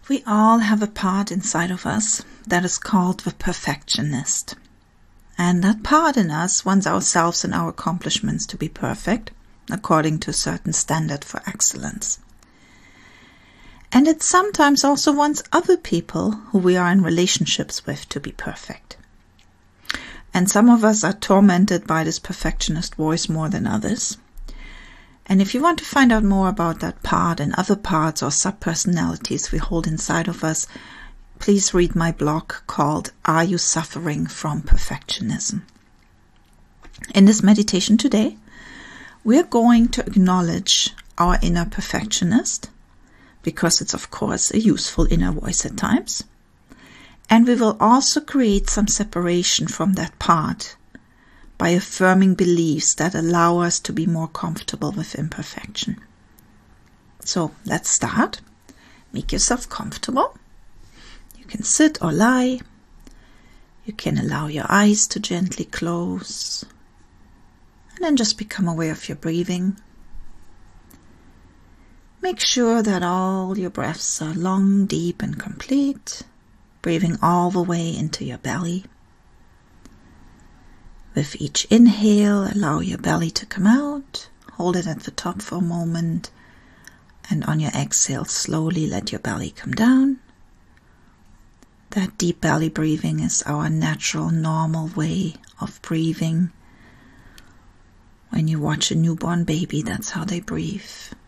We all have a part inside of us that is called the perfectionist. And that part in us wants ourselves and our accomplishments to be perfect, according to a certain standard for excellence. And it sometimes also wants other people who we are in relationships with to be perfect. And some of us are tormented by this perfectionist voice more than others. And if you want to find out more about that part and other parts or sub-personalities we hold inside of us, please read my blog called Are You Suffering from Perfectionism? In this meditation today, we're going to acknowledge our inner perfectionist, because it's of course a useful inner voice at times. And we will also create some separation from that part by affirming beliefs that allow us to be more comfortable with imperfection. So let's start. Make yourself comfortable. You can sit or lie. You can allow your eyes to gently close. And then just become aware of your breathing. Make sure that all your breaths are long, deep, and complete, breathing all the way into your belly. With each inhale, allow your belly to come out, hold it at the top for a moment, and on your exhale, slowly let your belly come down. That deep belly breathing is our natural, normal way of breathing. When you watch a newborn baby, that's how they breathe.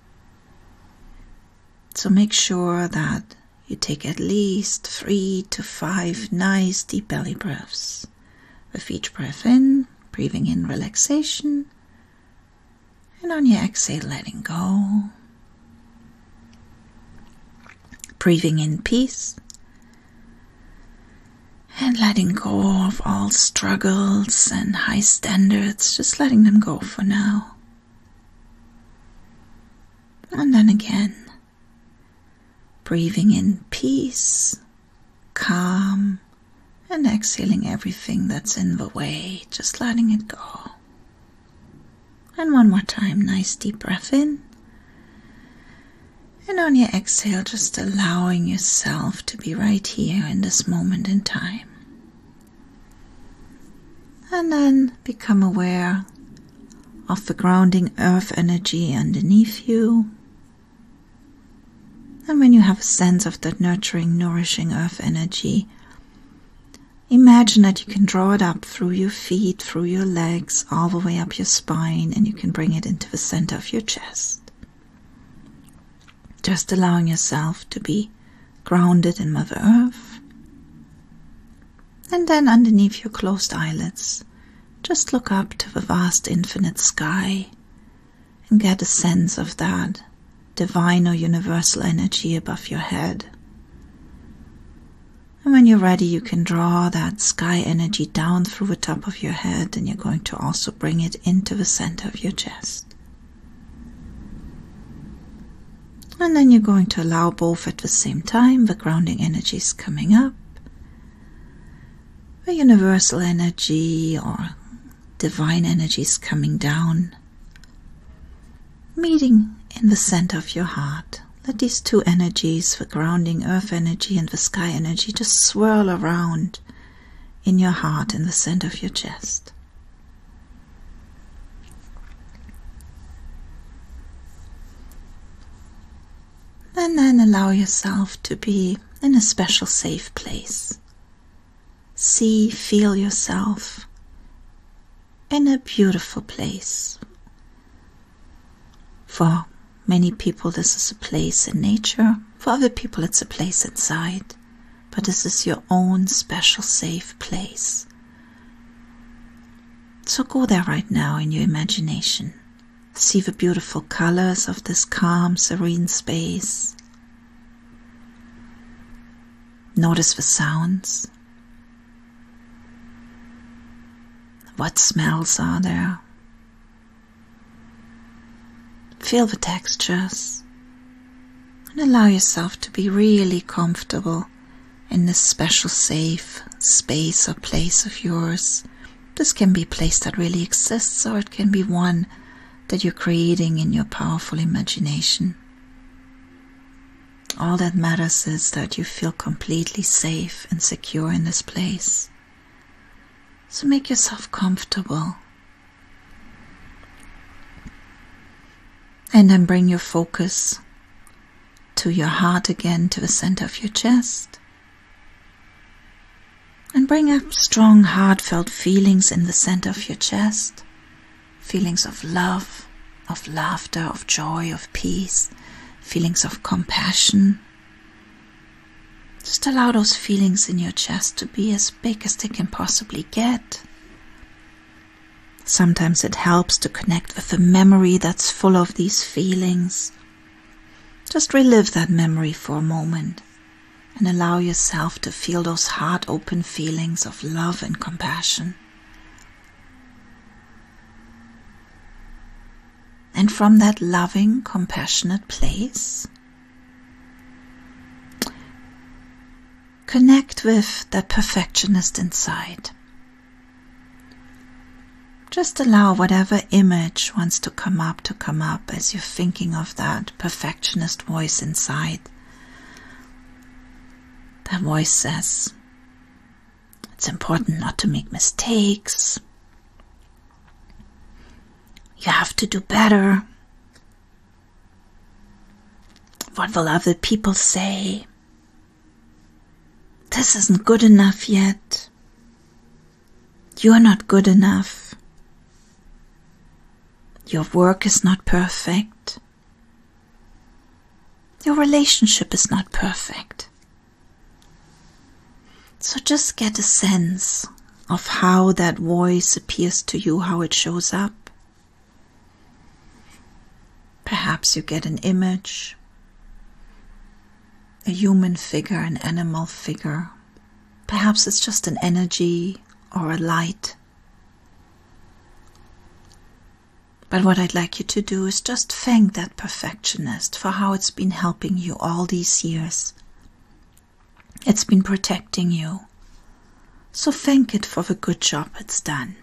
So make sure that you take at least 3 to 5 nice deep belly breaths. With each breath in, breathing in relaxation, and on your exhale, letting go. Breathing in peace, and letting go of all struggles and high standards, just letting them go for now. And then again, breathing in peace, calm, and exhaling everything that's in the way, just letting it go. And one more time, nice deep breath in. And on your exhale, just allowing yourself to be right here in this moment in time. And then become aware of the grounding earth energy underneath you. And when you have a sense of that nurturing, nourishing earth energy, imagine that you can draw it up through your feet, through your legs, all the way up your spine, and you can bring it into the center of your chest. Just allowing yourself to be grounded in Mother Earth. And then underneath your closed eyelids, just look up to the vast infinite sky and get a sense of that divine or universal energy above your head. And when you're ready, you can draw that sky energy down through the top of your head, and you're going to also bring it into the center of your chest. And then you're going to allow both at the same time the grounding energies coming up, the universal energy or divine energies coming down, meeting in the center of your heart. Let these two energies, the grounding earth energy and the sky energy, just swirl around in your heart in the center of your chest. And then allow yourself to be in a special safe place. See, feel yourself in a beautiful place. For many people, this is a place in nature. For other people, it's a place inside. But this is your own special safe place. So go there right now in your imagination. See the beautiful colors of this calm, serene space. Notice the sounds. What smells are there? Feel the textures. And allow yourself to be really comfortable in this special safe space or place of yours. This can be a place that really exists, or it can be one that you're creating in your powerful imagination. All that matters is that you feel completely safe and secure in this place. So make yourself comfortable. And then bring your focus to your heart again, to the center of your chest. And bring up strong, heartfelt feelings in the center of your chest. Feelings of love, of laughter, of joy, of peace. Feelings of compassion. Just allow those feelings in your chest to be as big as they can possibly get. Sometimes it helps to connect with a memory that's full of these feelings. Just relive that memory for a moment and allow yourself to feel those heart-open feelings of love and compassion. And from that loving, compassionate place, connect with that perfectionist inside. Just allow whatever image wants to come up as you're thinking of that perfectionist voice inside. That voice says, it's important not to make mistakes. You have to do better. What will other people say? This isn't good enough yet. You're not good enough. Your work is not perfect. Your relationship is not perfect. So just get a sense of how that voice appears to you, how it shows up. Perhaps you get an image, a human figure, an animal figure. Perhaps it's just an energy or a light. But what I'd like you to do is just thank that perfectionist for how it's been helping you all these years. It's been protecting you. So thank it for the good job it's done.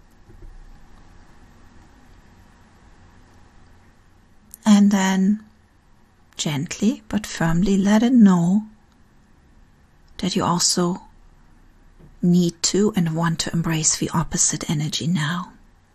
And then gently but firmly let it know that you also need to and want to embrace the opposite energy now.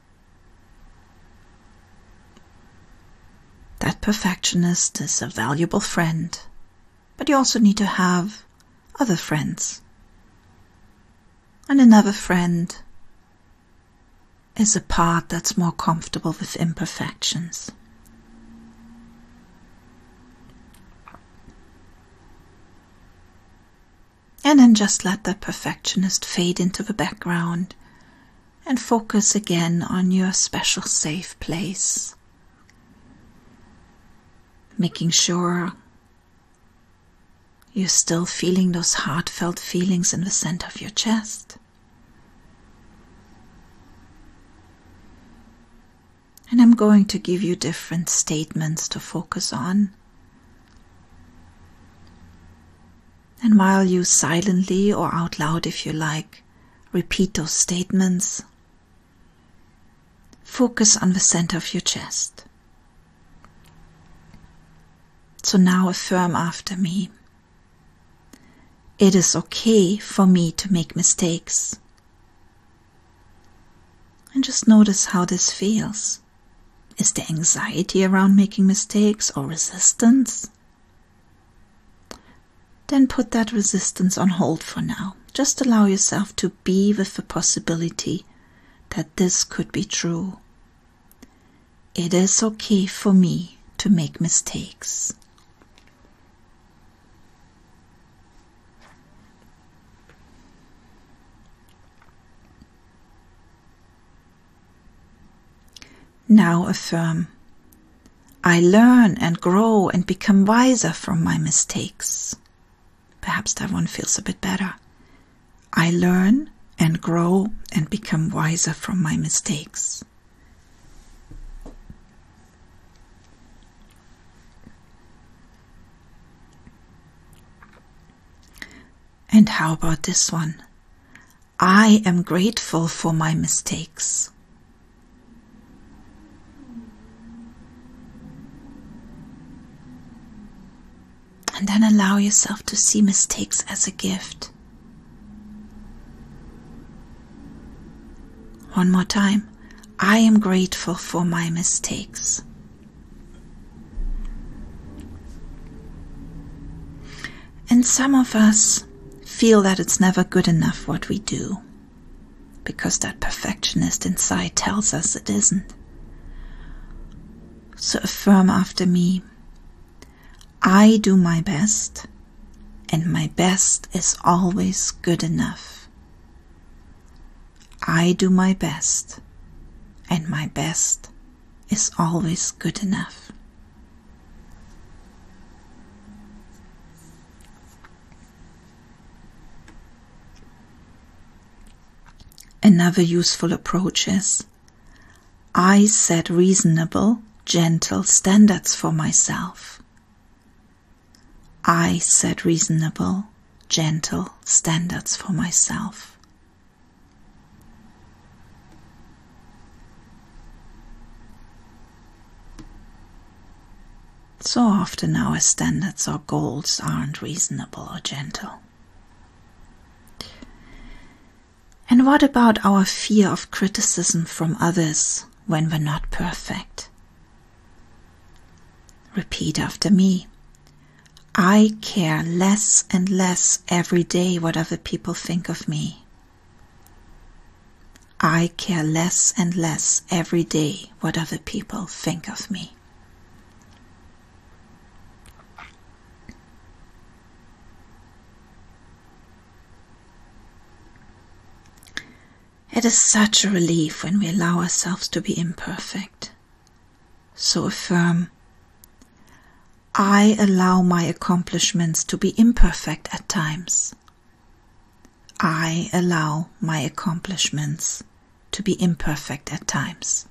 That perfectionist is a valuable friend, but you also need to have other friends. And another friend is a part that's more comfortable with imperfections. And then just let the perfectionist fade into the background and focus again on your special safe place. Making sure you're still feeling those heartfelt feelings in the center of your chest. And I'm going to give you different statements to focus on. And while you silently or out loud, if you like, repeat those statements, focus on the center of your chest. So now affirm after me. It is okay for me to make mistakes. And just notice how this feels. Is there anxiety around making mistakes or resistance? Then put that resistance on hold for now. Just allow yourself to be with the possibility that this could be true. It is okay for me to make mistakes. Now affirm, I learn and grow and become wiser from my mistakes. Perhaps that one feels a bit better. I learn and grow and become wiser from my mistakes. And how about this one? I am grateful for my mistakes. And then allow yourself to see mistakes as a gift. One more time. I am grateful for my mistakes. And some of us feel that it's never good enough what we do, because that perfectionist inside tells us it isn't. So affirm after me, I do my best, and my best is always good enough. I do my best, and my best is always good enough. Another useful approach is, I set reasonable, gentle standards for myself. I set reasonable, gentle standards for myself. So often our standards or goals aren't reasonable or gentle. And what about our fear of criticism from others when we're not perfect? Repeat after me. I care less and less every day what other people think of me. I care less and less every day what other people think of me. It is such a relief when we allow ourselves to be imperfect. So affirm, I allow my accomplishments to be imperfect at times. I allow my accomplishments to be imperfect at times.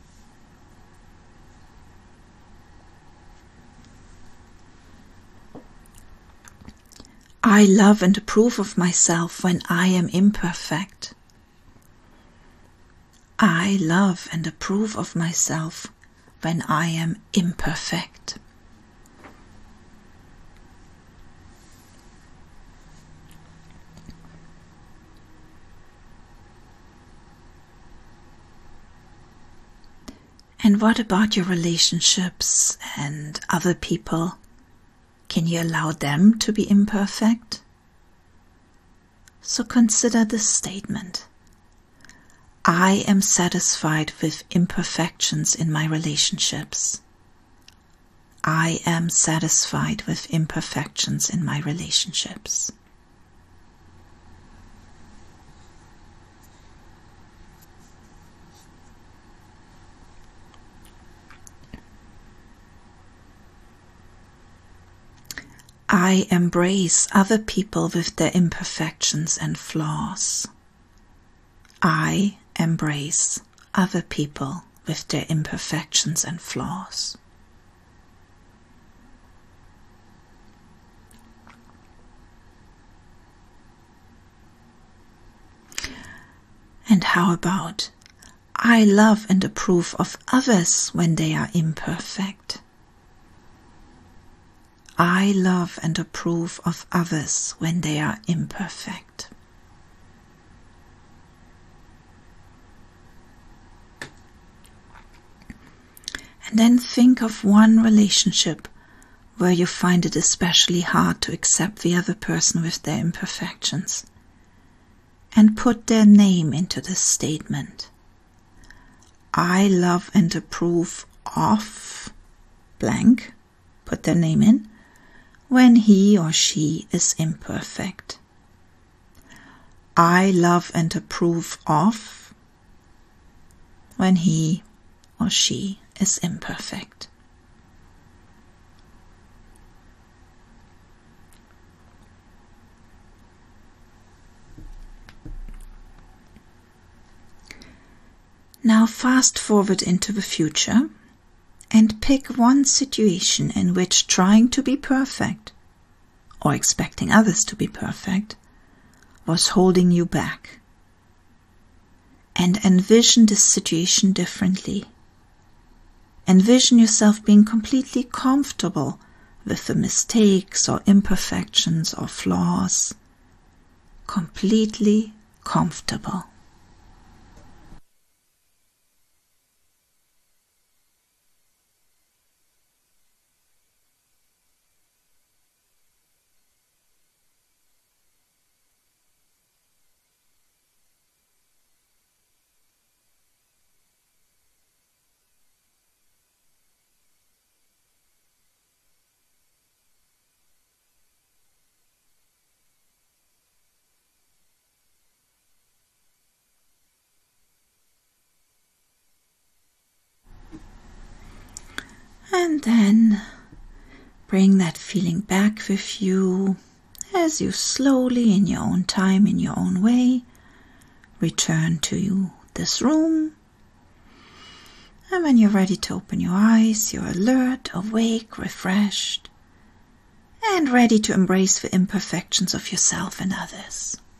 I love and approve of myself when I am imperfect. I love and approve of myself when I am imperfect. And what about your relationships and other people? Can you allow them to be imperfect? So consider this statement. I am satisfied with imperfections in my relationships. I am satisfied with imperfections in my relationships. I embrace other people with their imperfections and flaws. I embrace other people with their imperfections and flaws. And how about, I love and approve of others when they are imperfect. I love and approve of others when they are imperfect. And then think of one relationship where you find it especially hard to accept the other person with their imperfections. And put their name into this statement. I love and approve of blank, put their name in, when he or she is imperfect. I love and approve of when he or she is imperfect. Now fast forward into the future and pick one situation in which trying to be perfect, or expecting others to be perfect, was holding you back. And envision this situation differently. Envision yourself being completely comfortable with the mistakes or imperfections or flaws, completely comfortable. And then bring that feeling back with you as you slowly, in your own time, in your own way, return to this room. And when you're ready to open your eyes, you're alert, awake, refreshed, and ready to embrace the imperfections of yourself and others.